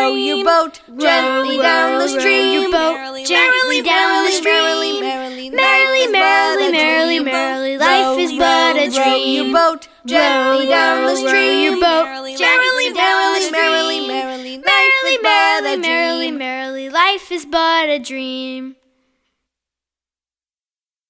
Row your boat gently down the stream. Gently down the stream. Merrily, merrily, merrily, merrily, life is but a dream. Row your boat gently down the stream. Merrily, merrily, merrily, merrily, merrily, merrily, merrily, merrily, life is but a dream.